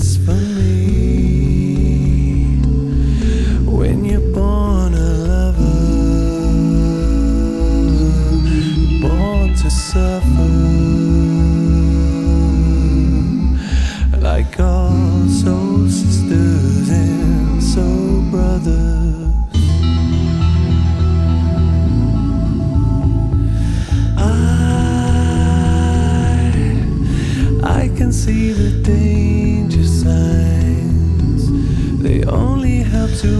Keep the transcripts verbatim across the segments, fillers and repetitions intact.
is for me. When you're born a lover, born to suffer, like all soul sisters and soul brothers. I can see the danger signs. They only help to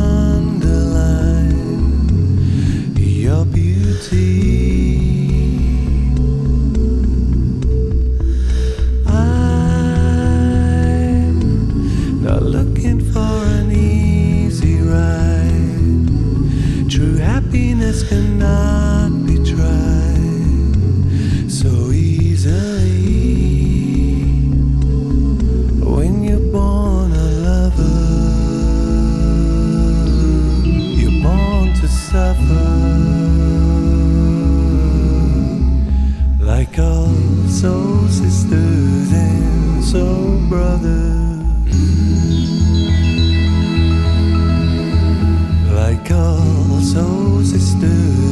underline your beauty. I'm not looking for an easy ride. True happiness cannot be tried so easily. Like all soul sisters and soul brothers, like all soul sisters